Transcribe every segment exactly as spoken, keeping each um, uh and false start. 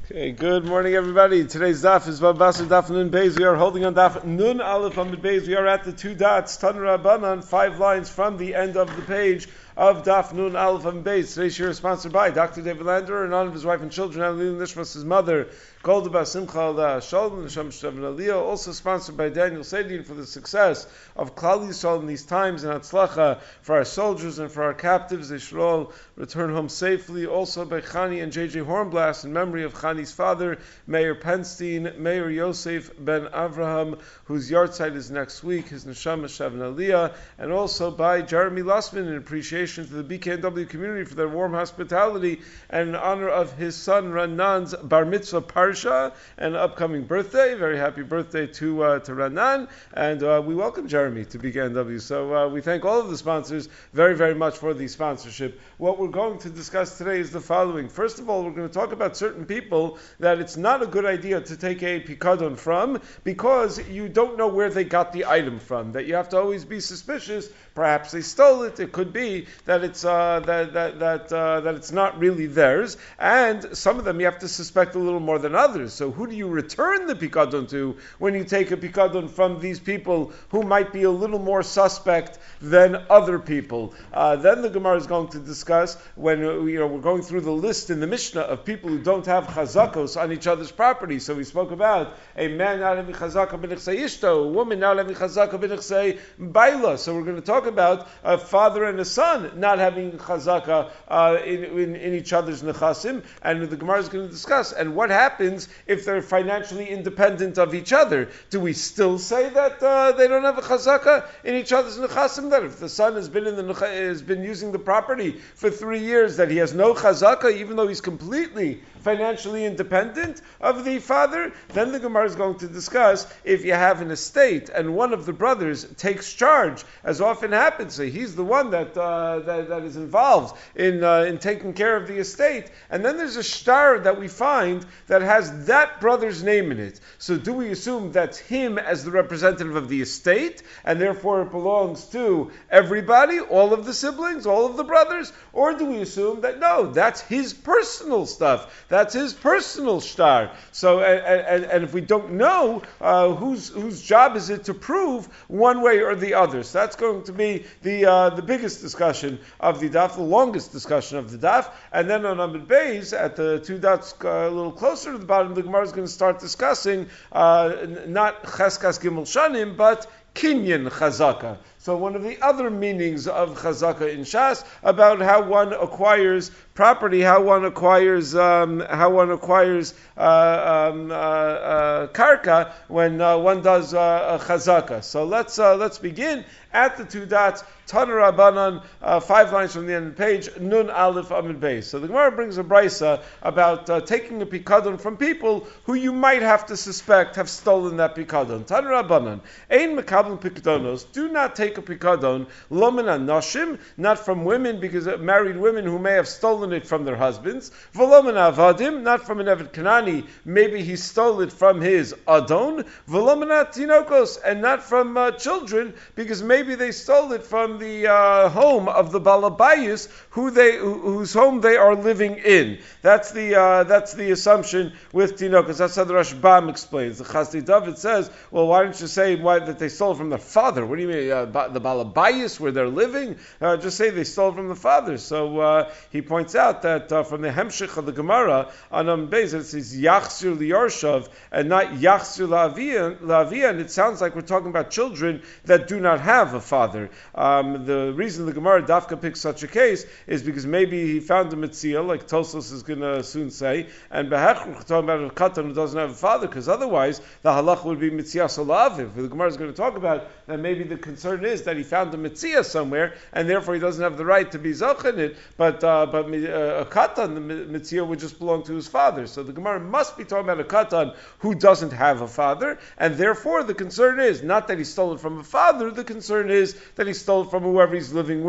Okay, good morning, everybody. Today's daf is Babasar Daf Nun Beis. We are holding on daf Nun Aleph on the Beis. We are at the two dots, Tan Rabbanan, five lines from the end of the page of Daf Nun Aleph on Beis. Today's shir is sponsored by Doctor David Lander and all of his wife and children, Aline Nishmas, his mother, Golda Bas Simcha Allah Shalom, Nisham Shavin Aliyah. Also sponsored by Daniel Sadian for the success of Klal Yisrael in these times and Hatzlacha for our soldiers and for our captives. They should all return home safely. Also by Chani and J J Hornblast in memory of Chani's father, Mayor Penstein, Mayor Yosef Ben Avraham, whose yahrzeit is next week, his Neshama Shavin Aliyah, and also by Jeremy Lussman in appreciation to the B K N W community for their warm hospitality and in honor of his son Ranan's Bar Mitzvah Parsha and upcoming birthday. Very happy birthday to uh, to Ranan, and uh, we welcome Jeremy to B K N W. So uh, we thank all of the sponsors very, very much for the sponsorship. What we're going to discuss today is the following. First of all, we're going to talk about certain people that it's not a good idea to take a pikadon from because you don't know where they got the item from, that you have to always be suspicious. Perhaps they stole it. It could be that it's uh, that that that uh, that it's not really theirs, and some of them you have to suspect a little more than others. So who do you return the pikadon to when you take a pikadon from these people who might be a little more suspect than other people? Uh, then the Gemara is going to discuss when uh, you know we're going through the list in the Mishnah of people who don't have chazakos on each other's property. So we spoke about a man not having chazaka b'nechsei ishto, a woman not having chazaka b'nechsei baila. So we're going to talk about a father and a son not having chazaka uh, in, in, in each other's nechasim, and the Gemara is going to discuss and what happens if they're financially independent of each other. Do we still say that uh, they don't have a chazaka in each other's nechasim? That if the son has been in the has been using the property for three years, that he has no chazaka, even though he's completely financially independent of the father? Then the Gemara is going to discuss if you have an estate and one of the brothers takes charge, as often happens. So he's the one that uh, that, that is involved in uh, in taking care of the estate, and then there's a shtar that we find that has that brother's name in it. So do we assume that's him as the representative of the estate, and therefore it belongs to everybody, all of the siblings, all of the brothers? Or do we assume that no, that's his personal stuff, that's his personal shtar? So, and, and, and if we don't know, uh, whose whose job is it to prove one way or the other? So that's going to be the uh, the biggest discussion of the daf, the longest discussion of the daf. And then on Amud Beis, at the two dots uh, a little closer to the bottom, the Gemara is going to start discussing uh, not cheskas gimel shanim, but kinyan chazaka. So one of the other meanings of chazaka in Shas, about how one acquires property, how one acquires um, how one acquires uh, um, uh, uh, karka when uh, one does uh, a chazaka. So let's uh, let's begin at the two dots. Tana Rabbanan, uh, five lines from the end of the page. Nun Aleph Amud Beis. So the Gemara brings a brisa about uh, taking a pikadon from people who you might have to suspect have stolen that pikadon. Tana Rabbanan, ein mekabel pikadonos. Do not take a pikadon lo min hanashim, not from women, because uh, married women who may have stolen it from their husbands. V'lo min avadim, not from an Eved Kanani, maybe he stole it from his adon. V'lo min hatinokos, and not from uh, children, because maybe they stole it from the uh, home of the balabayis, who they whose home they are living in. That's the uh, that's the assumption with tinokos. That's how the Rashbam explains. The Chasdei David says, well, why don't you say why that they stole from their father? What do you mean, uh, the balabayis where they're living? Uh, just say they stole from the father. So uh, he points out that uh, from the Hemshich of the Gemara on Am Beis, it says Yachzir liyarshav and not Yachzir la'avia, and it sounds like we're talking about children that do not have a father. Um, the reason the Gemara Dafka picks such a case is because maybe he found a Metzia, like Tosos is going to soon say, and Behech we're talking about a Katan who doesn't have a father, because otherwise the halach would be Metzia Solaviv. The Gemara is going to talk about that maybe the concern is that he found a Metzia somewhere, and therefore he doesn't have the right to be Zoch in it, but uh, but uh, a Katan, the Metzia would just belong to his father. So the Gemara must be talking about a Katan who doesn't have a father, and therefore the concern is not that he stole it from a father, the concern is that he stole it from whoever he's living with.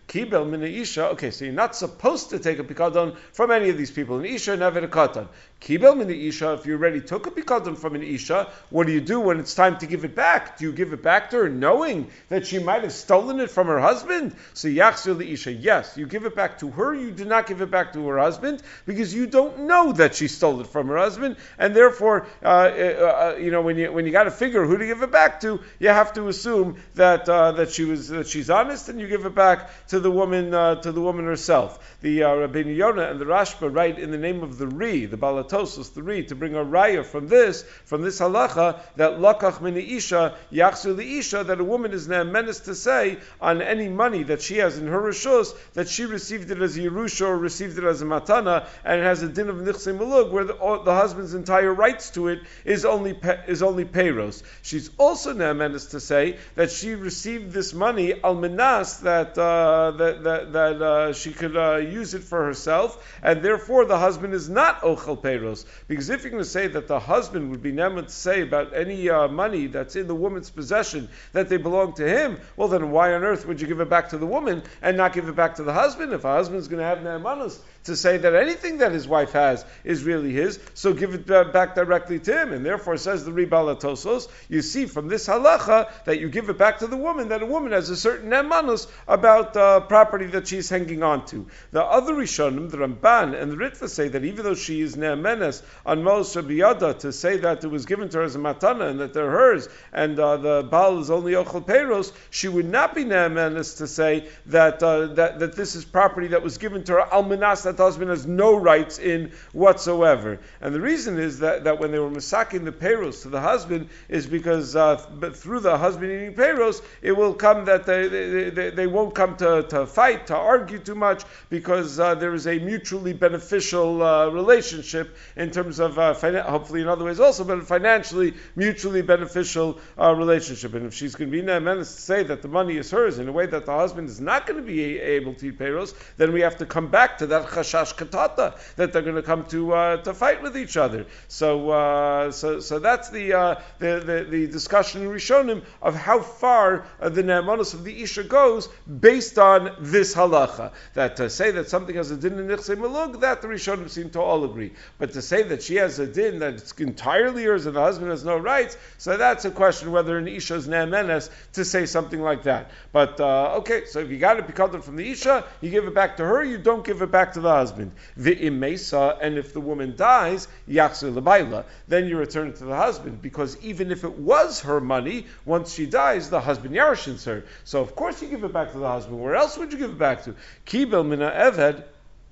Kibel min isha. Okay, so you're not supposed to take a pikadon from any of these people. An isha never a katan. Kibel min isha. If you already took a pikadon from an isha, what do you do when it's time to give it back? Do you give it back to her, knowing that she might have stolen it from her husband? So yachzir li isha. Yes, you give it back to her. You do not give it back to her husband because you don't know that she stole it from her husband, and therefore, uh, uh, you know, when you when you got to figure who to give it back to, you have to assume that uh, that she was that she's honest, and you give it back to the woman uh, to the woman herself. The uh, Rabbeinu Yonah and the Rashba write in the name of the Ri, the Balatosos, the Ri, to bring a raya from this from this halacha that lakach min isha yachzir li isha, that a woman is ne'emenes to say on any money that she has in her rishus that she received it as a yerusha or received it as a matana, and it has a din of nichsei malug where the, the husband's entire rights to it is only is only peiros. She's also ne'emenes to say that she received this money al minas that uh, that that, that uh, she could uh, use it for herself, and therefore the husband is not ochel peiros. Because if you're going to say that the husband would be ne'emen to say about any uh, money that's in the woman's possession that they belong to him, well then why on earth would you give it back to the woman and not give it back to the husband? If a husband's going to have ne'emanos to say that anything that his wife has is really his, so give it uh, back directly to him. And therefore, says the Ribala Tosos, you see from this halacha that you give it back to the woman, that a woman has a certain ne'emanos about uh, property that she's hanging on to. The other Rishonim, the Ramban and the Ritva, say that even though she is ne'emenes on Mos Rabiyada to say that it was given to her as a matana and that they're hers, and uh, the Baal is only ochel peiros, she would not be ne'emenes to say that, uh, that that this is property that was given to her almanas, that the husband has no rights in whatsoever. And the reason is that, that when they were masaking the peiros to the husband is because uh, but through the husband eating peiros, it will come that they they, they, they won't come to, to fight, to argue too much, because uh, there is a mutually beneficial uh, relationship in terms of, uh, finan- hopefully in other ways also, but financially mutually beneficial uh, relationship. And if she's going to be ne'emenes to say that the money is hers in a way that the husband is not going to be able to eat peiros, then we have to come back to that chashash katata, that they're going to come to uh, to fight with each other. So uh, so so that's the, uh, the, the the discussion in Rishonim of how far uh, the ne'emanos of the isha goes based on this halacha. That to say that something has a din in nichsei malug, that the Rishonim seem to all agree. But to say that she has a din that it's entirely hers and the husband has no rights, so that's a question whether an isha is ne'emenes to say something like that. But uh, okay, so if you got it pikadon from the isha, you give it back to her, you don't give it back to the husband. V'im mesa, and if the woman dies, yachzir lebayla, then you return it to the husband, because even if it was her money, once she dies, the husband yarshins her. So of course you give it back to the husband. Where else would you give it back to? Kibel mina eved.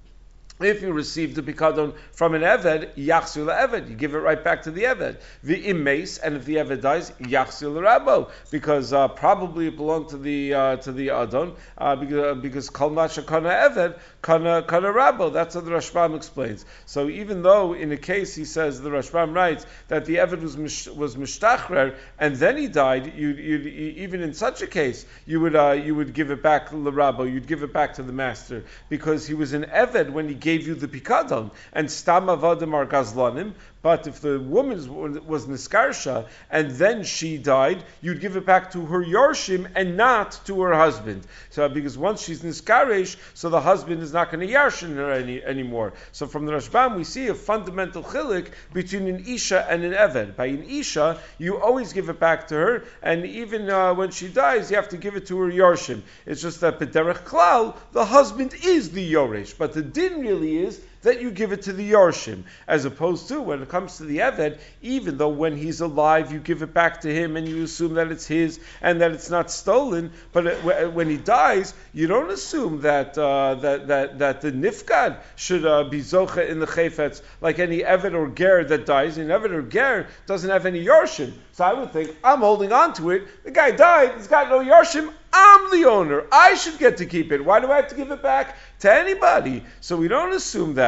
If you received the pikadon from an eved, yachzir le'eved, you give it right back to the eved. The imes, and if the eved dies, yachzir le'rabo, because uh, probably it belonged to the uh, to the adon, uh, because because kol masha kana eved kana kana rabo. That's what the Rashbam explains. So even though in a case he says, the Rashbam writes that the eved was mish, was mishtachrer and then he died, you you even in such a case you would uh, you would give it back to the rabo, you'd give it back to the master, because he was an eved when he gave gave you the pikadon, and stam avadim are gazlanim. But if the woman was niskarsha and then she died, you'd give it back to her yarshim and not to her husband. So because once she's niskaresh, so the husband is not going to yarshin her any, anymore. So from the Rashbam we see a fundamental chilik between an isha and an eved. By an isha, you always give it back to her, and even uh, when she dies, you have to give it to her yarshim. It's just that b'derech klal, the husband is the yoresh, but the din really is that you give it to the Yarshim, as opposed to when it comes to the Eved, even though when he's alive you give it back to him and you assume that it's his and that it's not stolen, but it, when he dies, you don't assume that uh, that, that that the Nifkad should uh, be Zocha in the Chayfetz like any Eved or Ger that dies. An Eved or Ger doesn't have any Yarshim. So I would think, I'm holding on to it, the guy died, he's got no Yarshim, I'm the owner, I should get to keep it. Why do I have to give it back to anybody? So we don't assume that.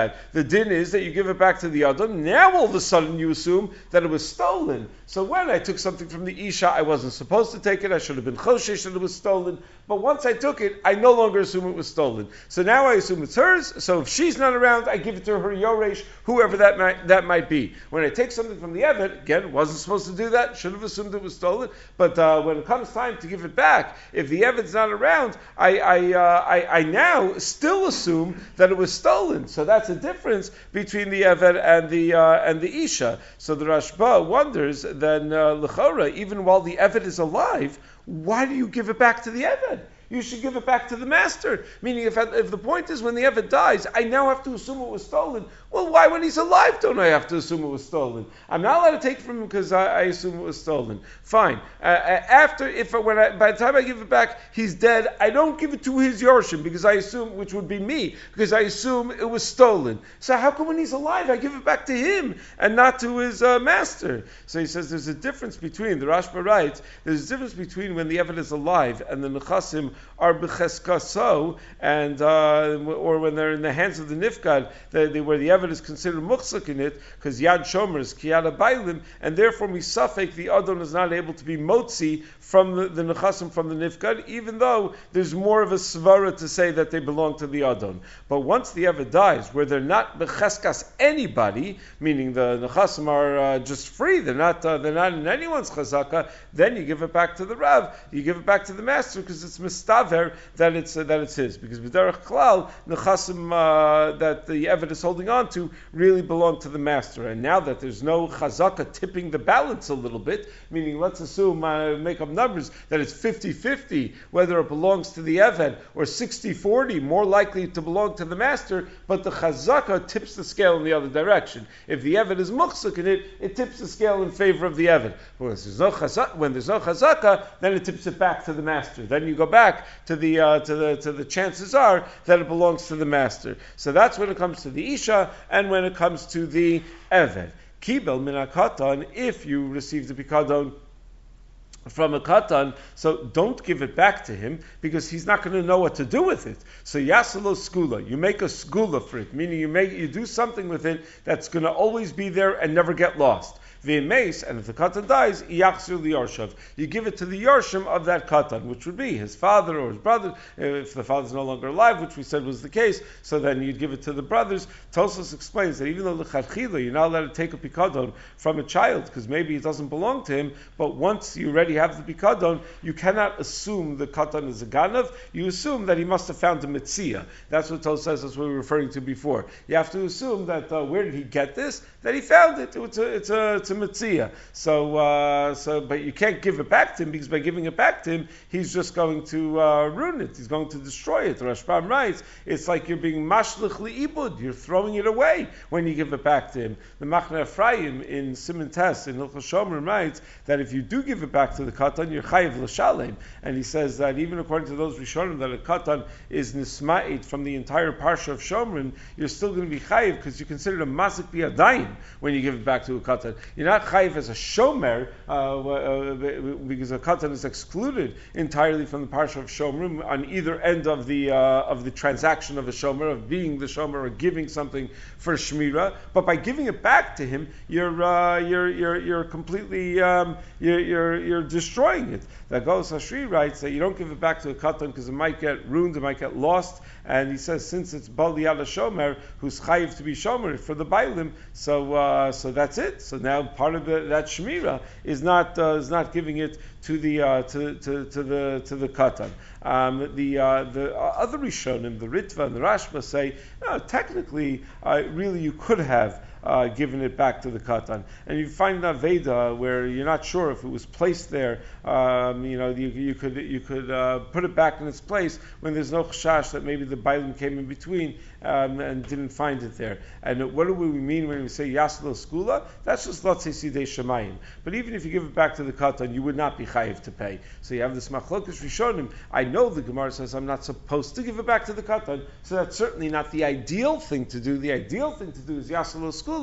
that. The din is that you give it back to the Adam. Now all of a sudden you assume that it was stolen. So when I took something from the Isha, I wasn't supposed to take it. I should have been choshesh that it was stolen. But once I took it, I no longer assume it was stolen. So now I assume it's hers. So if she's not around, I give it to her Yoresh, whoever that might, that might be. When I take something from the Evet, again, wasn't supposed to do that. Should have assumed it was stolen. But uh, when it comes time to give it back, if the Evet's not around, I I, uh, I I now still assume that it was stolen. So that's a difference between the Evet and the uh, and the Isha. So the Rashba wonders, then uh, L'chora, even while the Evet is alive, why do you give it back to the Evet? You should give it back to the master. Meaning, if, if the point is when the Evet dies, I now have to assume it was stolen. Well, why when he's alive don't I have to assume it was stolen? I'm not allowed to take it from him because I, I assume it was stolen. Fine. Uh, after, if when I, by the time I give it back, he's dead, I don't give it to his Yorshim because I assume, which would be me, because I assume it was stolen. So how come when he's alive I give it back to him and not to his uh, master? So he says there's a difference between, the Rashba writes, there's a difference between when the Evet is alive and the Nechasim are b'cheskaso, and uh, or when they're in the hands of the nifkad, they, they, where the Evet is considered muchzak in it, because yad shomer is kiyad bailim, and therefore misafek the adon is not able to be motzi from the, the nechasim from the nifkad, even though there's more of a svara to say that they belong to the adon. But once the Evet dies, where they're not b'cheskas anybody, meaning the nechasim are uh, just free, they're not uh, they're not in anyone's chazaka, then you give it back to the rav, you give it back to the master because it's mistaver that it's uh, that it's his, because b'derech klal nechasim uh, that the Evet is holding on to really belong to the master. And now that there's no chazaka tipping the balance a little bit, meaning let's assume, uh, make up numbers, that it's fifty-fifty whether it belongs to the Evet, or sixty-forty more likely to belong to the master, but the chazaka tips the scale in the other direction. If the Evet is muchzak in it, it tips the scale in favor of the Evet. When there's no chazaka, when there's no chazaka, then it tips it back to the master. Then you go back to the uh, to the to the chances are that it belongs to the master. So that's when it comes to the Isha and when it comes to the Evet. Kibel min hakatan, if you receive the pikadon from a katan, so don't give it back to him because he's not going to know what to do with it. So yasalo skula, you make a skula for it, meaning you make you do something with it that's going to always be there and never get lost. V'meis, and if the katan dies, yachzir liyarshav. You give it to the yarshim of that katan, which would be his father or his brother. If the father's no longer alive, which we said was the case, so then you'd give it to the brothers. Tosfos explains that even though l'chadchila, you're not allowed to take a pikadon from a child because maybe it doesn't belong to him, but once you already have the pikadon, you cannot assume the katan is a ganav. You assume that he must have found a mitzia. That's what Tosfos says. That's what we were referring to before. You have to assume that uh, where did he get this? That he found it. It's a, it's a, it's a mitzia. So, uh, so, but you can't give it back to him because by giving it back to him, he's just going to uh, ruin it. He's going to destroy it. Rashbam writes, it's like you're being mashlich li'ibud. You're throwing it away when you give it back to him. The Machne Ephraim in Siman Tes in Hilchos Shomer writes that if you do give it back to the katan, you're chayiv l'shalem. And he says that even according to those Rishonim, that a katan is nisma'it from the entire parsha of Shomrim, you're still going to be chayiv because you consider it a mazik biyadayim when you give it back to a katan. You're not chayiv as a shomer uh, uh, because a katan is excluded entirely from the parsha of Shomrim on either end of the uh, of the transaction of a shomer, of being the shomer or giving something for shmira. But by giving it back to him, you're uh, you're you're you're completely um, you're, you're you're destroying it. That goes Hashri writes that you don't give it back to a katan because it might get ruined, it might get lost. And he says since it's bal yad shomer who's chayiv to be shomer for the bailim, so uh, so that's it. So now part of the, that shmira is not uh, is not giving it to the uh, to, to to the to the katan. Um, the uh, the other Rishonim, the Ritva and the Rashba say no, technically, uh, really you could have. Uh, given it back to the katan, and you find that Veda where you're not sure if it was placed there. Um, you know, you, you could you could uh, put it back in its place when there's no chashash that maybe the bailim came in between um, and didn't find it there. And what do we mean when we say yaslo skula? That's just lotzei sidei shemayim. But even if you give it back to the katan, you would not be chayiv to pay. So you have this machlokas rishonim. I know the Gemara says I'm not supposed to give it back to the katan, so that's certainly not the ideal thing to do. The ideal thing to do is yaslo skula.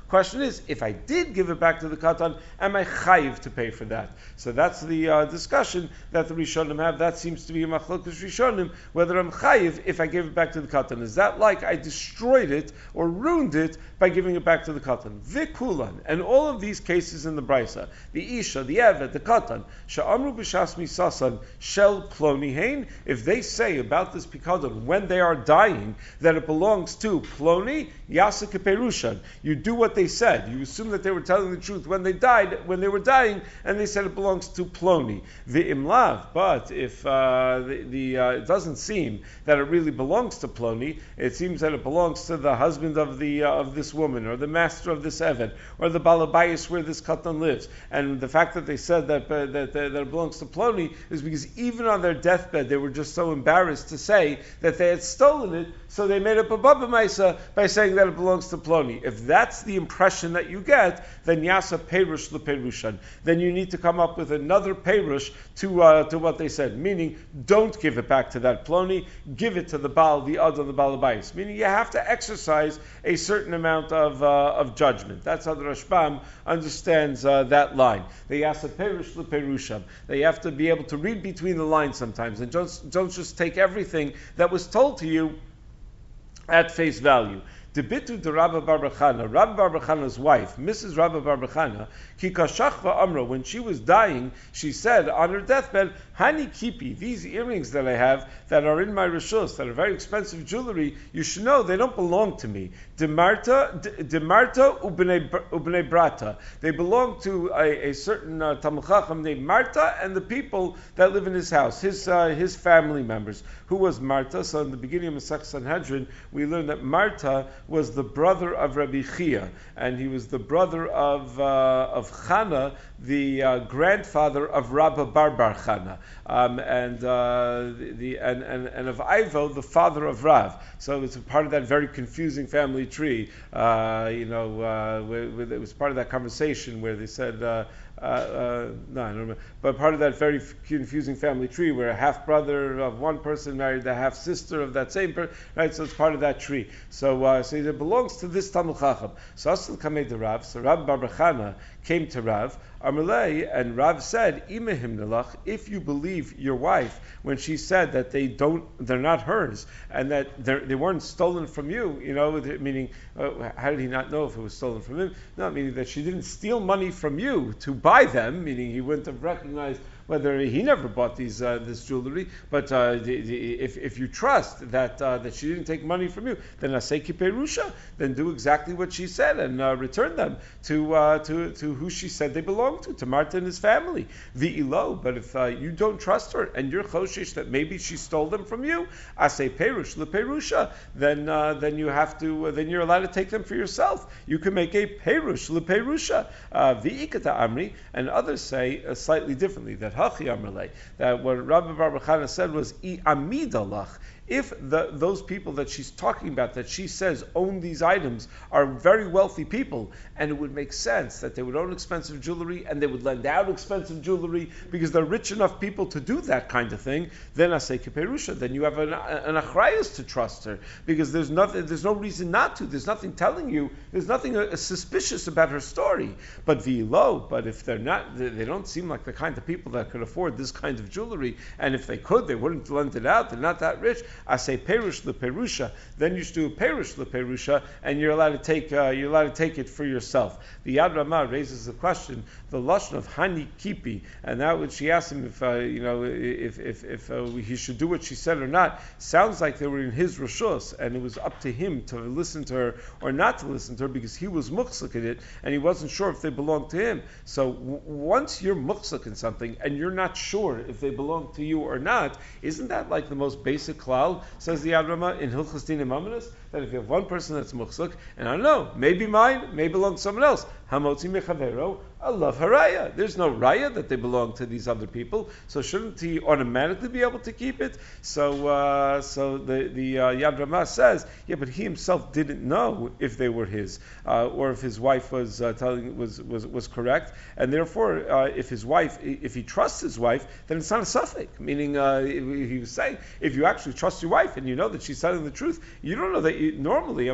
Question is, if I did give it back to the katan, am I chayiv to pay for that? So that's the uh, discussion that the Rishonim have. That seems to be a machlokas Rishonim, whether I'm chayiv if I give it back to the katan. Is that like I destroyed it or ruined it by giving it back to the katan? Vikulan, and all of these cases in the Brisa, the Isha, the Evet, the katan, sha'amru b'shas misasan shel ploni hein, if they say about this pikadon when they are dying that it belongs to ploni, yasa keperushan, you do what they said. You assume that they were telling the truth when they died, when they were dying, and they said it belongs to ploni. V'imlav, but if uh, the, the uh, it doesn't seem that it really belongs to ploni, it seems that it belongs to the husband of the uh, of this woman, or the master of this evet, or the balabayas where this katan lives. And the fact that they said that uh, that, that it belongs to ploni is because even on their deathbed they were just so embarrassed to say that they had stolen it, so they made up a baba maisa by saying that it belongs to ploni. If that's the impression that you get, then yasa perush leperushan. Then you need to come up with another perush to uh, to what they said, meaning don't give it back to that ploni, give it to the baal, the other, the balabais. Meaning you have to exercise a certain amount of uh, of judgment. That's how the Rashbam understands uh, that line. They yasa perush leperusham. They have to be able to read between the lines sometimes, and don't, don't just take everything that was told to you at face value. Debitu de Rabba Bar Chana, Rabba Bar Chana's wife, Missus Rabba Bar Chana, ki kashachva amra, when she was dying, she said on her deathbed, Hani kipi, these earrings that I have that are in my rishus, that are very expensive jewelry, you should know they don't belong to me. Demarta, Demarta ubnei brata. They belong to a, a certain uh, Talmud Chacham named Marta and the people that live in his house, his uh, his family members. Who was Marta? So in the beginning of Masech Sanhedrin, we learned that Marta was the brother of Rabbi Chia, and he was the brother of uh, of Chana, the uh, grandfather of Rabba Bar Bar Chana, um, and uh, the, the and, and and of Ivo, the father of Rav. So it's a part of that very confusing family tree. Uh, you know, uh, where, where it was part of that conversation where they said. Uh, Uh, uh, no, I don't remember. But part of that very f- confusing family tree, where a half brother of one person married the half sister of that same person, right? So it's part of that tree. So, uh, so it belongs to this Talmud Chacham. So Asal Kamei de Rav. So Rav Bar Chana came to Rav Amalei, and Rav said, "Imehim nelach, if you believe your wife when she said that they don't, they're not hers, and that they weren't stolen from you, you know, meaning, uh, how did he not know if it was stolen from him? No, meaning that she didn't steal money from you to buy them, meaning he wouldn't have recognized whether he never bought these uh, this jewelry. But uh, the, the, if if you trust that uh, that she didn't take money from you, then asay kiperusha, then do exactly what she said and uh, return them to uh, to to who she said they belong to, to Marta and his family. V'ilo, but if uh, you don't trust her and you're choshish that maybe she stole them from you, asay perush leperusha, then uh, then you have to uh, then you're allowed to take them for yourself. You can make a perush leperusha. V'ikata amri, and others say uh, slightly differently that that what Rabbi Bar Chana said was I amidalach. If the, those people that she's talking about, that she says own these items, are very wealthy people, and it would make sense that they would own expensive jewelry and they would lend out expensive jewelry because they're rich enough people to do that kind of thing, then I say kiperusha, then you have an, an achrayus to trust her, because there's nothing, there's no reason not to. There's nothing telling you, there's nothing uh, suspicious about her story. But v'lo, but if they're not, they, they don't seem like the kind of people that could afford this kind of jewelry, and if they could, they wouldn't lend it out. They're not that rich. I say perush leperusha, then you should do a perush leperusha, and you're allowed to take uh, you're allowed to take it for yourself. The Yad Ramah raises the question, the lashon of hani kipi, and that when she asked him if uh, you know if if, if uh, he should do what she said or not, sounds like they were in his rishus, and it was up to him to listen to her or not to listen to her, because he was muksuk in it, and he wasn't sure if they belonged to him. So w- once you're muksuk in something and you're not sure if they belong to you or not, isn't that like the most basic klal? Says the Yad Ramah in Hilchos Dinei Mamonos, that if you have one person that's muksuk, and I don't know, maybe mine, may belong to someone else, hamotzi mechavero, Allah haraya. There's no raya that they belong to these other people, so shouldn't he automatically be able to keep it? So, uh, so the the uh, Yad Ramah says, yeah, but he himself didn't know if they were his, uh, or if his wife was uh, telling was, was was correct, and therefore, uh, if his wife, if he trusts his wife, then it's not a suffix. Meaning, uh, he was saying, if you actually trust your wife and you know that she's telling the truth, you don't know that you, normally,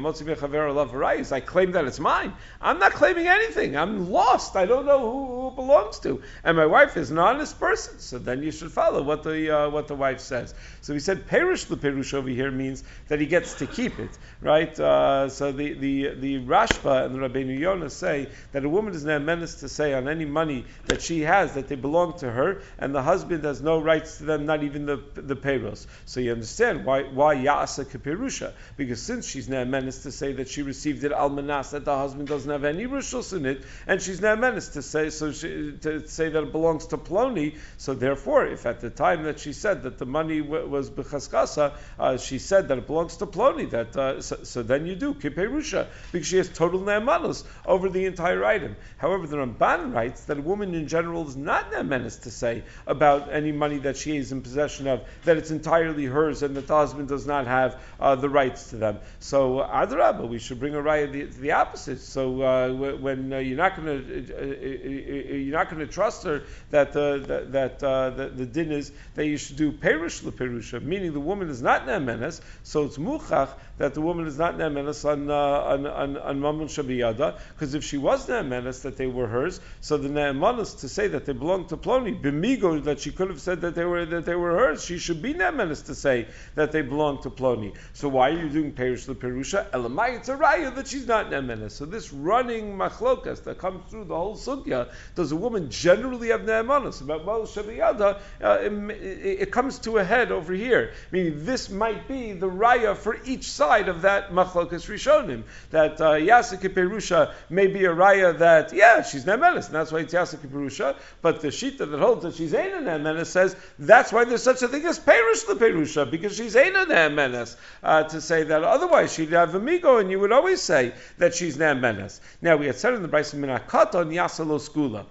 I claim that it's mine. I'm not claiming anything. I'm lost. I don't know who, who it belongs to. And my wife is an honest person. So then you should follow what the uh, what the wife says. So he said, Perish the Perush over here means that he gets to keep it, right? Uh, so the, the, the Rashba and the Rabbeinu Yonah say that a woman is now menace to say on any money that she has that they belong to her, and the husband has no rights to them, not even the the payros. So you understand why why Ya'asa Keperusha, because since she's now menace to say that she received it almanas, that the husband doesn't have any rishus in it, and she's now menace to say so she, to say that it belongs to Ploni. So therefore, if at the time that she said that the money w- was bechaskasa, uh, she said that it belongs to Ploni, that uh, so, so then you do kiperusha, because she has total ne'emanos over the entire item. However, the Ramban writes that a woman in general is not ne'emanos to say about any money that she is in possession of that it's entirely hers and that the husband does not have uh, the rights to them. So uh, adrabah, we should bring a raya the, the opposite. So uh, when uh, you're not going to uh, you're not going to trust her that uh, that, that uh, the, the din is that you should do perish leperusha, meaning the woman is not ne'emanos, so it's muchach that the woman is not ne'emanos on uh, on on, on mamun shabiyada, because if she was ne'emanos that they were hers, so the ne'emanos to say that they belong to Ploni b'migo, that she could have said that they were that they were hers, she should be ne'emanos to say that they belong to Ploni. So why are you doing perish leperusha? Elamai, it's a raya that she's not ne'emanos. So this running machlokas that comes through the whole sugya, does a woman generally have ne'emanos about mamun shabiyada? Uh, it, it, it comes to a head over here, meaning this might be the raya for each side of that machlokas rishonim, that uh, Yasa Kiperusha may be a raya that, yeah, she's ne'emanos, and that's why it's Yasa Kiperusha, but the shita that holds that she's Eina ne'emanos says that's why there's such a thing as Perush the Perusha, because she's Eina ne'emanos, uh, to say that otherwise she'd have amigo, and you would always say that she's ne'emanos. Now, we had said in the Brayso Minakatan Yasa lo skula,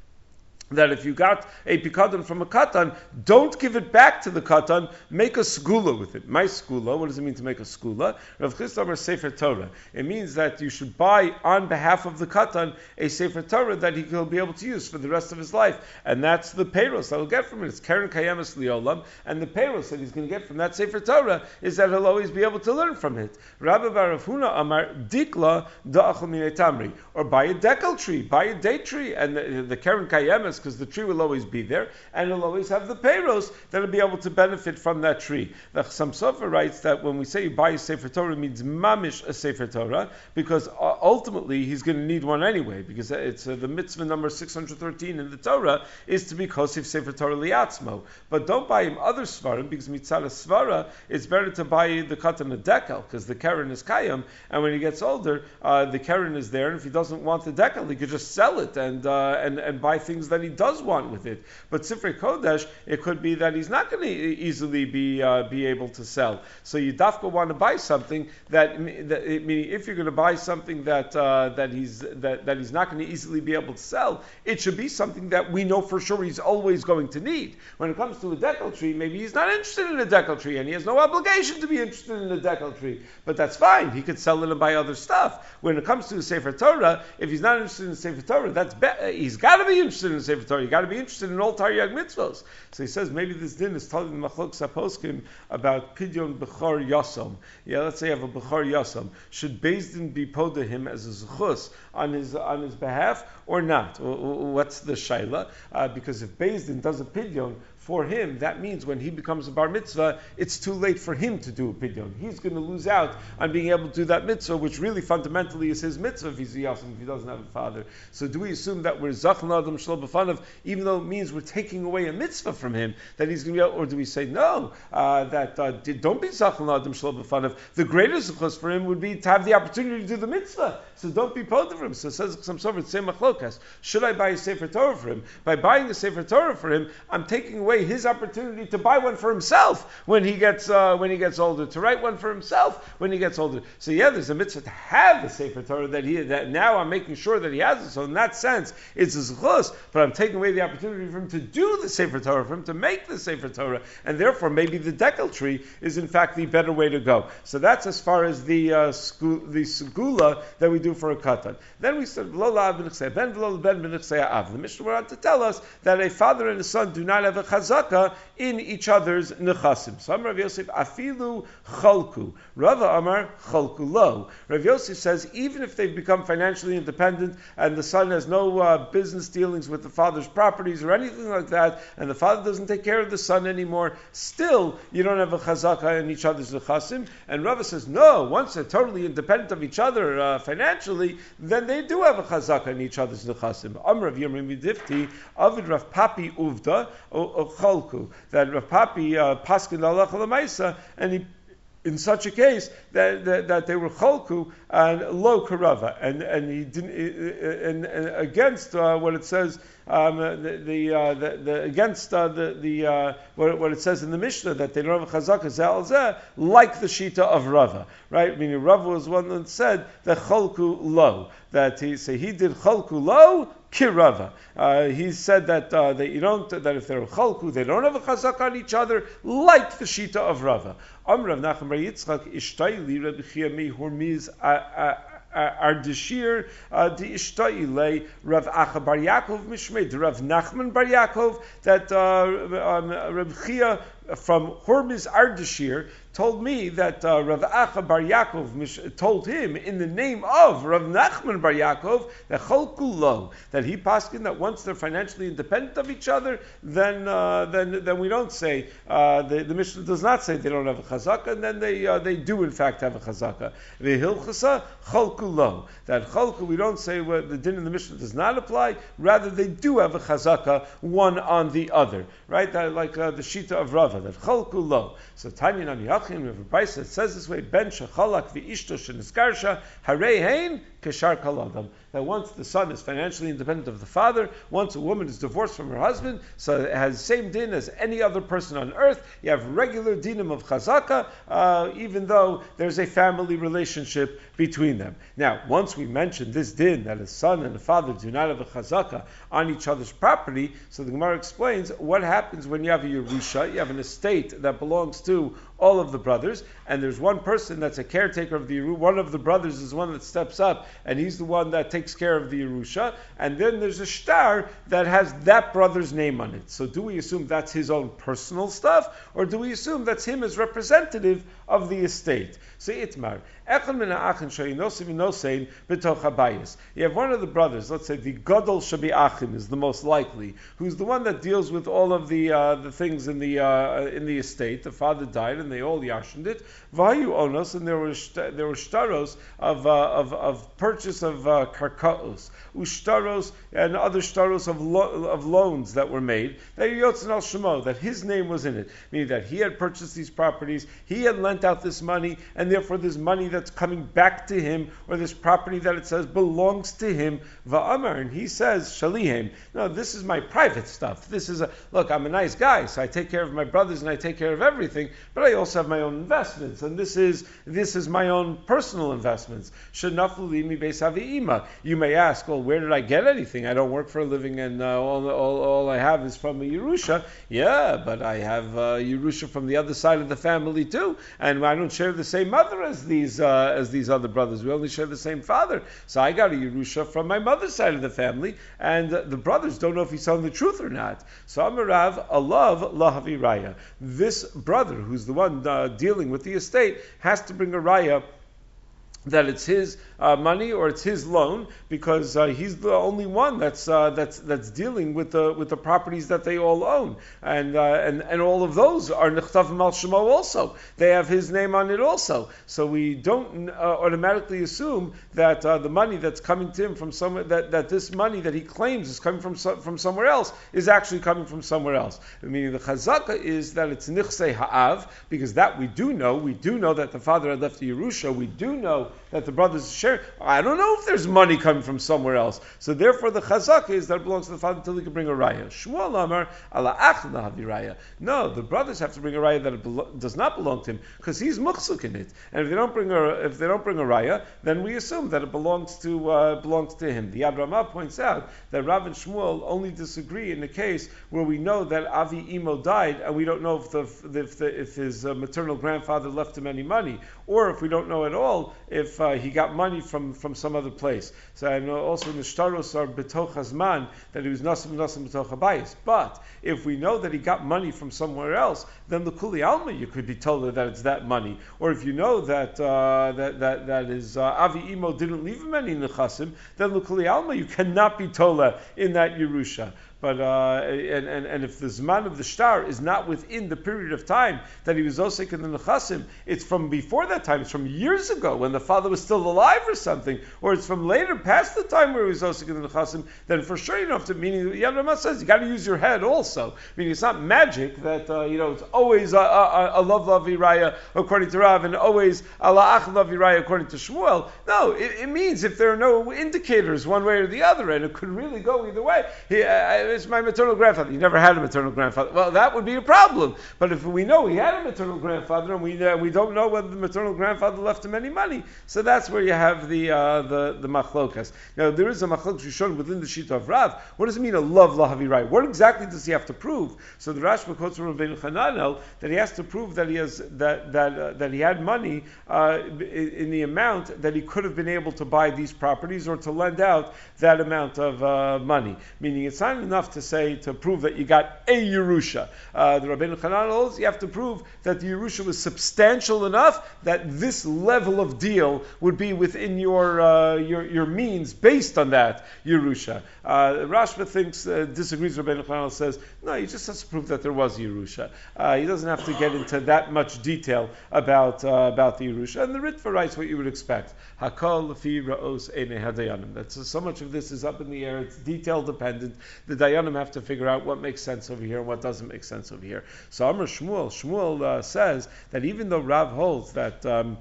that if you got a pikadon from a katan, don't give it back to the katan, make a skula with it. My skula, what does it mean to make a skula? Rav Chisda Amar Sefer Torah. It means that you should buy on behalf of the katan a Sefer Torah that he will be able to use for the rest of his life. And that's the payros that he'll get from it. It's Keren Kayemas Liolam, and the payros that he's going to get from that Sefer Torah is that he'll always be able to learn from it. Rabbi Bar Rav Huna Amar Dikla Da'achal Minei Tamri. Or buy a decal tree, buy a date tree, and the, the Keren Kayemas, because the tree will always be there, and it'll always have the payros that will be able to benefit from that tree. The Chassam Sofer writes that when we say you buy a Sefer Torah, it means mamish a Sefer Torah, because uh, ultimately he's going to need one anyway, because it's uh, the mitzvah number six hundred thirteen in the Torah is to be kosif Sefer Torah liatzmo. But don't buy him other svarim, because mitzvah svara, it's better to buy the katan a decal, because the keren is kayam, and when he gets older, uh, the keren is there, and if he doesn't want the decal, he could just sell it and uh, and, and buy things that he does want with it. But Sifrei Kodesh, it could be that he's not going to easily be uh, be able to sell. So you dafka want to buy something that, that it, meaning if you're going to buy something that uh, that he's that, that he's not going to easily be able to sell, it should be something that we know for sure he's always going to need. When it comes to a decal tree, maybe he's not interested in a decal tree, and he has no obligation to be interested in a decal tree. But that's fine. He could sell it and buy other stuff. When it comes to the Sefer Torah, if he's not interested in the Sefer Torah, that's be- he's got to be interested in the Sefer Torah. You got to be interested in all Taryag mitzvos. So he says maybe this din is telling the Machlok Saposkim about Pidyon Bechor Yosam. Yeah, let's say you have a Bechor Yosam. Should Beis Din be poda him as a zechus on his on his behalf or not? What's the shaila? Uh, because if Beis Din does a Pidyon for him, that means when he becomes a bar mitzvah, it's too late for him to do a pidyon. He's going to lose out on being able to do that mitzvah, which really fundamentally is his mitzvah if he's a yasim, if he doesn't have a father. So do we assume that we're zachan adam shlo b'fanav, even though it means we're taking away a mitzvah from him, that he's going to be able, or do we say no, uh, that uh, don't be zachan adam shlo b'fanav. The greatest zechus for him would be to have the opportunity to do the mitzvah. So don't be poda for him. So it says some sort of same machlokas. Should I buy a sefer Torah for him? By buying a sefer Torah for him, I'm taking away away his opportunity to buy one for himself when he gets uh, when he gets older, to write one for himself when he gets older. So yeah, there's a mitzvah to have the Sefer Torah that he that now I'm making sure that he has it. So in that sense, it's a zchus, but I'm taking away the opportunity for him to do the Sefer Torah, for him to make the Sefer Torah, and therefore maybe the dekel tree is in fact the better way to go. So that's as far as the uh, sku- the segula that we do for a katan. Then we said ben v'lo ben b'nechsei av. The Mishnah went on to tell us that a father and a son do not have a chazaka in each other's nechasim. So Rav Yosef afilu chalku. Rava Amar chalku lo. Rav Yosef says even if they've become financially independent and the son has no uh, business dealings with the father's properties or anything like that, and the father doesn't take care of the son anymore, still you don't have a chazaka in each other's nechasim. And Rava says no. Once they're totally independent of each other uh, financially, then they do have a chazaka in each other's nechasim. Amr of Yirmiyah Midifti, Avid Rav Papi Uvda, o Chalku, that Rav Papi uh, paskin halacha l'maisa, and he, in such a case that, that, that they were chalku and lo karava, and and he didn't and, and against uh, what it says um, the the, uh, the, the against uh, the the uh, what, what it says in the Mishnah that they don't have a chazaka zel zeh like the shita of Rava, right? Meaning Rava was one that said that chalku lo, that he say he did chalku lo. Kirava. Uh, he said that uh, that you don't that if they're chalku, they don't have a chazak on each other, like the shita of Rava. Amrav Nachman Bar Yitzchak Ishtayli Rabbi Chia Mi Hormiz Ardashir the Ishtayle Rav Acha Bar Yaakov Mishmei Rav Nachman Bar Yaakov that uh, Rabbi Chia from Hormiz Ardashir told me that uh, Rav Acha Bar Yaakov told him in the name of Rav Nachman Bar Yaakov that chalku lo, that he paskin that once they're financially independent of each other, then uh, then then we don't say uh, the, the Mishnah does not say they don't have a chazaka, and then they uh, they do in fact have a chazaka. Vehilchasa chalku lo, that chalku we don't say well, the din in the Mishnah does not apply, rather they do have a chazaka one on the other, right? That, like uh, the shita of Rava, that chalku lo. So Tanya Nami Yachim, we have a price that says this way: Ben shechalak v'ishto sheneskarsha harei hein keshar kaladam. That once the son is financially independent of the father, once a woman is divorced from her husband, so it has the same din as any other person on earth. You have regular dinim of chazaka, uh, even though there's a family relationship between them. Now, once we mentioned this din that a son and a father do not have a chazaka on each other's property, so the Gemara explains what happens when you have a Yerusha, you have an estate that belongs to all of the brothers, and there's one person that's a caretaker of the Yerusha. One of the brothers is one that steps up, and he's the one that takes care of the Yerusha, and then there's a shtar that has that brother's name on it. So do we assume that's his own personal stuff, or do we assume that's him as representative of the estate? So Itmar, you have one of the brothers, let's say the Gadol Shabi Achim is the most likely, who's the one that deals with all of the uh, the things in the uh, in the estate. The father died, and they all yashined it. Vayu onos, and there were shta- there were shtaros of uh, of of purchase of uh, karkaos, ushtaros, and other shtaros of lo- of loans that were made. That yotzin al shemo, that his name was in it, meaning that he had purchased these properties, he had lent out this money, and therefore this money that's coming back to him, or this property that it says belongs to him. Va'amar, and he says shalihem. No, this is my private stuff. This is a look. I'm a nice guy, so I take care of my brothers and I take care of everything, but I also have my own investments, and this is this is my own personal investments. You may ask, well, where did I get anything? I don't work for a living, and uh, all, all all I have is from a Yerusha. Yeah, but I have uh, Yerusha from the other side of the family too, and I don't share the same mother as these uh, as these other brothers. We only share the same father, so I got a Yerusha from my mother's side of the family, and uh, the brothers don't know if he's telling the truth or not. So Amarav alav lahavi raya. This brother, who's the one uh, dealing with the estate, has to bring a raya that it's his uh, money or it's his loan, because uh, he's the only one that's uh, that's that's dealing with the with the properties that they all own, and uh, and and all of those are nechtavim al shemo also. They have his name on it also. So we don't uh, automatically assume that uh, the money that's coming to him from somewhere, that, that this money that he claims is coming from so, from somewhere else, is actually coming from somewhere else. Meaning the chazaka is that it's nichsei ha'av, because that we do know. We do know that the father had left the Yerusha. We do know that the brothers share, I don't know if there's money coming from somewhere else. So therefore the chazaka is that it belongs to the father until he can bring a raya. Shmuel Amar ala achna havi raya. No, the brothers have to bring a raya that it belo- does not belong to him because he's muchsuk in it. And if they don't bring a if they don't bring a raya, then we assume that it belongs to uh, belongs to him. The Yad Ramah points out that Rav and Shmuel only disagree in the case where we know that Avi Imo died and we don't know if the if, the, if his uh, maternal grandfather left him any money, or if we don't know at all if uh, he got money from, from some other place. So I know also in the Shtaros are betoch hazman that he was nasim nasim betoch habayis. But if we know that he got money from somewhere else, then the kuli alma you could be told that it's that money. Or if you know that uh, that that that his uh, Avi Imo didn't leave him any nechasim, then the kuli alma you cannot be tola in that Yerusha. But uh, and, and and if the zman of the shtar is not within the period of time that he was osek in the nechasim, it's from before that time. It's from years ago when the father was still alive or something, or it's from later past the time where he was osek in the nechasim. Then for sure you don't have to. Meaning, Yad Ramah says you got to use your head also. Meaning it's not magic that uh, you know it's always a, a, a love laviraya according to Rav and always a la'ach laviraya according to Shmuel. No, it, it means if there are no indicators one way or the other, and it could really go either way. He, uh, it's my maternal grandfather. You never had a maternal grandfather. Well, that would be a problem. But if we know he had a maternal grandfather and we uh, we don't know whether the maternal grandfather left him any money, so that's where you have the uh, the the machlokas. Now there is a machlokas Rishon within the Shita of Rav. What does it mean a love lahavirai? What exactly does he have to prove? So the Rashba quotes from Rabbeinu Chananel that he has to prove that he has that that uh, that he had money uh, in the amount that he could have been able to buy these properties or to lend out that amount of uh, money. Meaning it's not enough to say, to prove that you got a Yerusha. Uh, the Rabbeinu Chanan holds you have to prove that the Yerusha was substantial enough that this level of deal would be within your uh, your, your means based on that Yerusha. Uh, Rashba thinks, uh, disagrees with Rabbeinu Chanan, says, no, he just has to prove that there was Yerusha. Uh, he doesn't have to get into that much detail about uh, about the Yerusha. And the Ritva writes what you would expect. Hakol lefi ra'os einei hadayanim. That's so much of this is up in the air. It's detail dependent. The Dayanim have to figure out what makes sense over here and what doesn't make sense over here. So Amar Shmuel, Shmuel uh, says that even though Rav holds that um,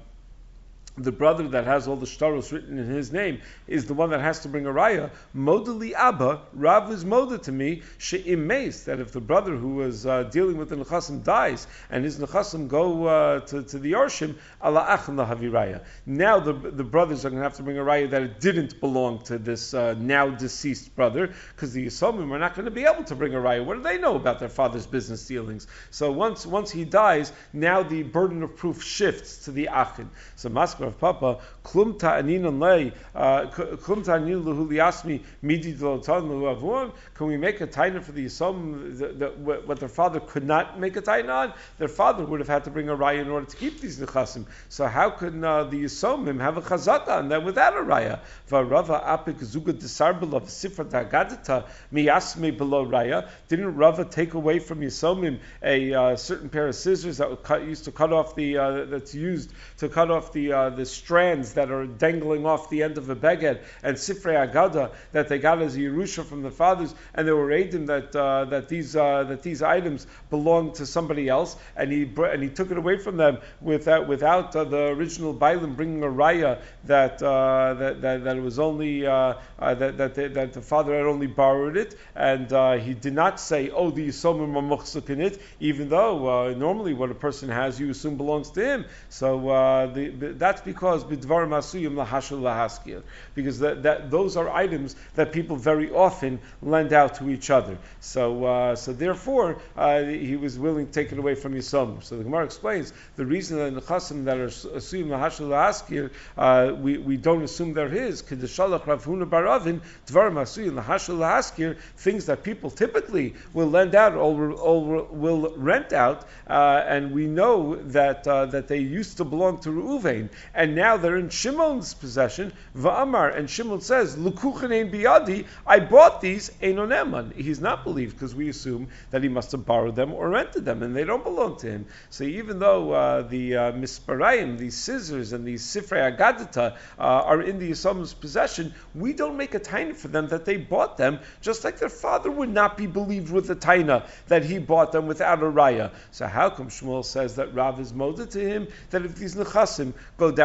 the brother that has all the shtaros written in his name is the one that has to bring a raya, modali abba, Rav is moda to me, she'im meis, that if the brother who was uh, dealing with the nechasim dies, and his nechasim go uh, to, to the Yarshim, ala achim lahavi raya. Now the, the brothers are going to have to bring a raya that it didn't belong to this uh, now deceased brother, because the Yisomim are not going to be able to bring a raya. What do they know about their father's business dealings? So once once he dies, now the burden of proof shifts to the achin. So Maskar of Papa, klum ta'anin lei, klum ta'anin lehu liasmi midi d'lotan lehu avon. Can we make a taina for the Yisomim what their father could not make a taina on? Their father would have had to bring a raya in order to keep these nechasim. So how could uh, the Yisomim have a chazaka on that without a raya? V'Rava apik zuga desarbel of sifra dagadita miyasme below raya. Didn't Rava take away from Yisomim a uh, certain pair of scissors that cut, used to cut off the uh, that's used to cut off the uh, the strands that are dangling off the end of a beged, and sifrei agada that they got as a yerusha from the fathers, and they were aiding that uh, that these uh, that these items belonged to somebody else, and he br- and he took it away from them without without uh, the original bailim bringing a raya that uh, that, that that it was only uh, uh, that that the, that the father had only borrowed it, and uh, he did not say, oh, the yisomim are muchsuk in it, even though uh, normally what a person has you assume belongs to him. So uh, the, the, that's because bidvarim asuyim lahashul lahaskir, because that, that those are items that people very often lend out to each other. So uh, so therefore uh, he was willing to take it away from Yisomim. So the Gemara explains the reason that in the chasim that are asuyim lahashul lahaskir uh, we we don't assume they're his. Kedushalach Rav Huna bar Avin dvarim asuyim lahashul lahaskir, things that people typically will lend out or, or will rent out, uh, and we know that uh, that they used to belong to Reuven, and now they're in Shimon's possession. Va'amar, and Shimon says, "Lukuchen ein biyadi, I bought these ein oneman." He's not believed because we assume that he must have borrowed them or rented them, and they don't belong to him. So even though uh, the uh, misparayim, these scissors and these sifrei agadita uh, are in the Yisomim's possession, we don't make a taina for them that they bought them, just like their father would not be believed with a taina that he bought them without a raya. So how come Shmuel says that Rav is moda to him that if these nechasim go down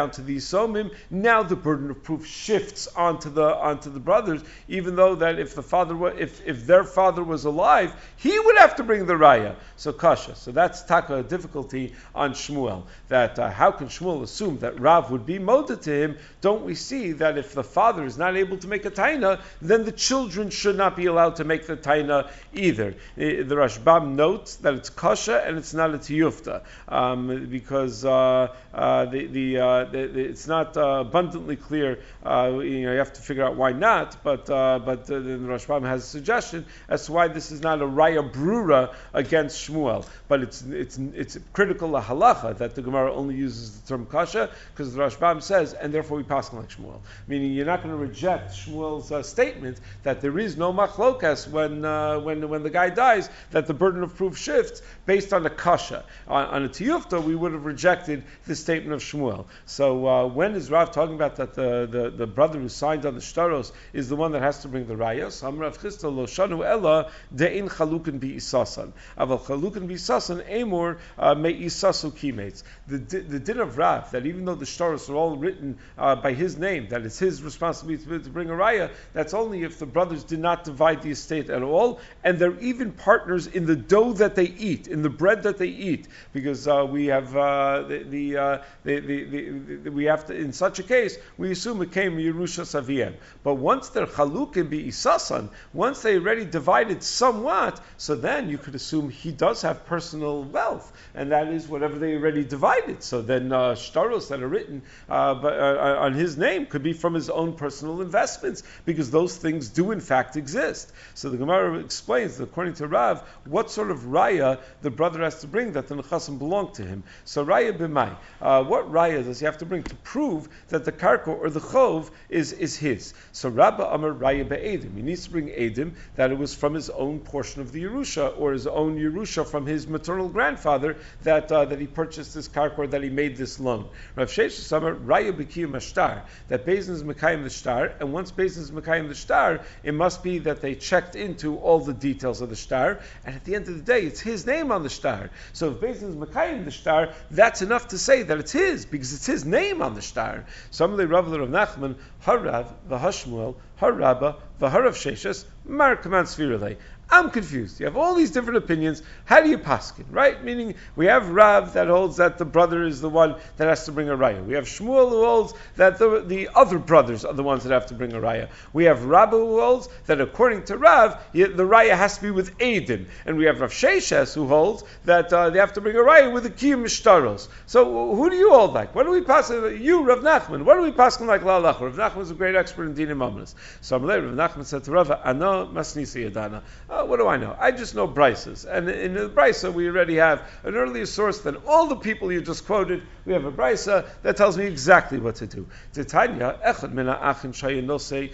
down to the Yisomim, now the burden of proof shifts onto the onto the brothers, even though that if the father was, if, if their father was alive, he would have to bring the raya. So kasha. So that's taka difficulty on Shmuel. That uh, how can Shmuel assume that Rav would be moda to him? Don't we see that if the father is not able to make a taina, then the children should not be allowed to make the taina either? The Rashbam notes that it's kasha and it's not a tiyufta, um, because uh, uh, the, the, uh, the, the it's not uh, abundantly clear. Uh, you know, you have to figure out why not. But uh, but uh, the Rashbam has a suggestion as to why this is not a raya brura against Shmuel, but it's it's it's critical la halacha that the Gemara only uses the term kasha because the Rashbam says, and therefore we pass like Shmuel. Meaning you're not going to reject Shmuel's uh, statement that there is no machlokas when uh, when when the guy dies, that the burden of proof shifts based on a kasha. On, on a tiyufta, we would have rejected the statement of Shmuel. So uh, when is Rav talking about that the, the, the brother who signed on the shtaros is the one that has to bring the rayas? Am Rav Chisda lo shanu ella de'in chalukin bi isasan. Aval chalukin bi isasan emor me isasu kimates. The the din of Rav, that even though the shtaros are all written uh, by his name, that it's his responsibility to, to bring a raya, that's only if the brothers did not divide the estate at all, and they're even partners in the dough that they eat, in the bread that they eat, because uh, we have uh, the, the, uh, the, the, the, the we have to, in such a case, we assume it came Yerusha Saviem. But once they're chalukim bi isasan, once they already divided somewhat, so then you could assume he does have personal wealth, and that is whatever they already divided. So then uh, shtaros that are written uh, but, uh, on his name could be from his own personal investments, because those things do in fact exist. So the Gemara explains that according to Rav, what sort of raya the brother has to bring that the nechasim belong to him. So raya b'mai, uh, what raya does he have to bring to prove that the karka or the chov is, is his? So Rabba Amar raya be'edim, he needs to bring edim that it was from his own portion of the Yerusha, or his own Yerusha from his maternal grandfather, that uh, that he purchased this karka or that he made this loan. Rav Sheshes Amar raya b'kiyum ashtar, that Beis Din is mekayim the shtar, and once Beis Din is mekayim the shtar, it must be that they checked into all the details of the shtar, and at the end of the day, it's his name on the shtar. So if Beis Din is mekayim the shtar, that's enough to say that it's his, because it's his name on the shtar. Some of the Rav Nachman, Harav, V'Hashmuel, Harabba, V'Harav Sheshes, Mar Kaman Svirale. I'm confused. You have all these different opinions. How do you paskin, right? Meaning, we have Rav that holds that the brother is the one that has to bring a raya. We have Shmuel who holds that the, the other brothers are the ones that have to bring a raya. We have Rabba who holds that according to Rav, the raya has to be with Eidim. And we have Rav Sheshes who holds that uh, they have to bring a raya with the Kiyum Mishtaros. So who do you hold like? What do we pass? You, Rav Nachman. What do we pass like Lalach? Rav Nachman is a great expert in Dinim Amanis. So Rav Nachman said to Rav, Ano Masnisi Yadana. Uh, what do I know? I just know Brises. And in the Brisa, we already have an earlier source than all the people you just quoted. We have a Brisa that tells me exactly what to do. Titania, Echad mina achin shayin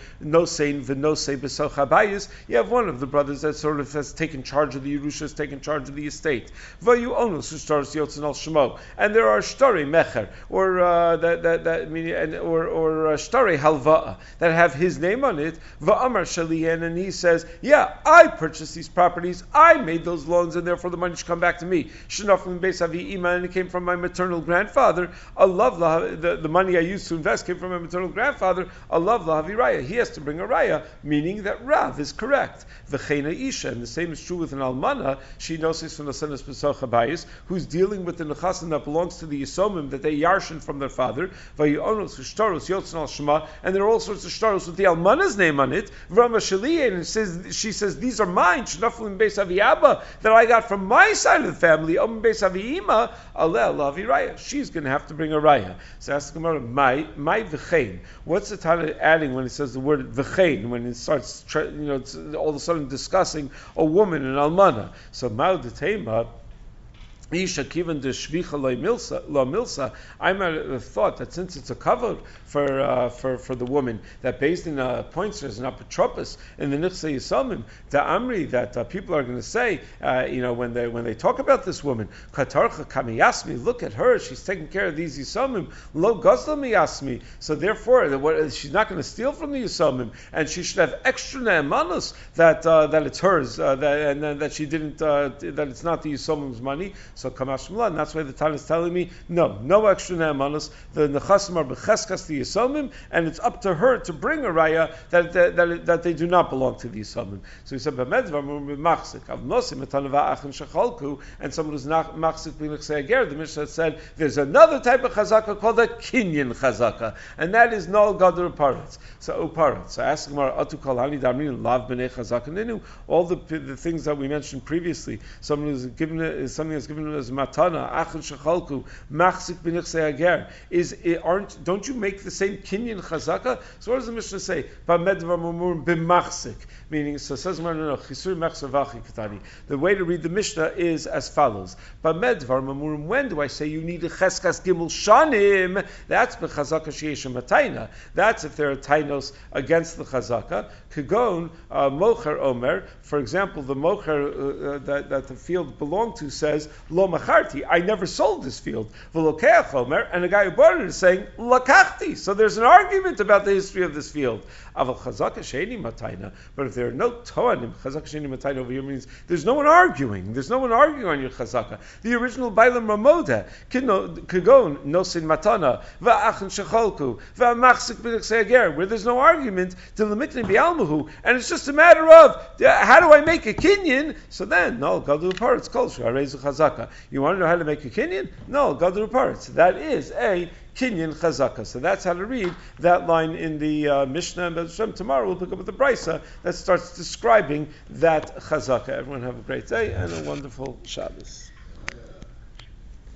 nosein v'nosei b'soch habayis. You have one of the brothers that sort of has taken charge of the Yerusha, has taken charge of the estate. V'yu onus shtaros yotzin al shemo. And there are shtari mecher, or uh, that that that meaning, and or or uh, shtari halva'a that have his name on it. V'amar shaliyan, and he says, yeah, I purchased these properties, I made those loans, and therefore the money should come back to me. Shenaf from Beis Avi Ima, and it came from my maternal grandfather. Allah, the, the money I used to invest came from my maternal grandfather. Allah lahavi raya. He has to bring a raya, meaning that Rav is correct. V'cheina isha, and the same is true with an almana. She knows from the son of Pesach Habayis, who's dealing with the nechasim that belongs to the Yisomim that they yarshin from their father. V'yonos v'shtaros yotzin al shema, and there are all sorts of shtaros with the almana's name on it. V'rama shaliyah, and it says, she says, these are mine. Shnaflim Beis Avi Abba, that I got from my side of the family. Om Beis Avi Ima, aleh lahavi raya. She's going to have to bring a raya. So ask the Gemara, my my v'chein. What's the time adding when it says the word v'chein, when it starts, you know, it's all of a sudden discussing a woman, an almana? So ma'u d'teima, Isha kivan de shvicha la milsa. I might have thought that since it's a cover for uh, for for the woman that Beis Din uh, appoints her as an apotropos in the Nichsei Yisomim, the Amri that uh, people are going to say, uh, you know, when they when they talk about this woman, Katarcha kamiyasmi, look at her, she's taking care of these Yisomim, lo gazla miyasmi. So therefore, what, she's not going to steal from the Yisomim, and she should have extra ne'emanos that uh, that it's hers, uh, that, and uh, that she didn't uh, that it's not the Yisomim's money. So Kamash Shmuel, and that's why the Tana is telling me, no, no extra ne'emanos. The nechasim are b'cheskas the Yisomim, and it's up to her to bring a raya that that, that, that they do not belong to the Yisomim. So he said, b'medvar machzik av nosim etanava achin shechalku, and someone who's not machzik b'nechsei ager. The Mishnah said there's another type of chazaka called a kinyan chazaka, and that is no gadol uparetz. So uparetz. So ask Gemara, atu kolani damrin lav b'nei chazaka ninu. All the the things that we mentioned previously, someone who's given is something that's given as matana, achin shechalku, machzik b'nechsei ager. Is it, aren't don't you make the same kinyan chazaka? So what does the Mishnah say? B'medvar mumur b'machzik. Meaning, so says no, no, chisur mechser vachi katani. The way to read the Mishnah is as follows: B'medvar mamurim. When do I say you need a cheskas gimel shanim? That's b'chazaka sheyesh matayna. That's if there are tainos against the chazaka. Kagon uh, mocher omer. For example, the mocher uh, that, that the field belonged to says lo macharti. I never sold this field. V'lokeach omer, and the guy who bought it is saying lakachti. So there's an argument about the history of this field. Aval chazaka sheini matayna. But if there are no toanim, chazaka sheini matayna over here means there's no one arguing. There's no one arguing on your chazaka. The original bailam ramoda kagon nosin matana va'achin shecholku va'machzik b'nechsei ager, where there's no argument to limitin bi'almuhu, and it's just a matter of how do I make a kinyan? So then, no, gadol uparetz kol she'areizu chazaka. You want to know how to make a kinyan? No, gadol uparetz. That is a kinyan chazaka. So that's how to read that line in the uh, Mishnah. And Hashem, tomorrow we'll pick up with the Brisa that starts describing that chazaka. Everyone have a great day and a wonderful Shabbos.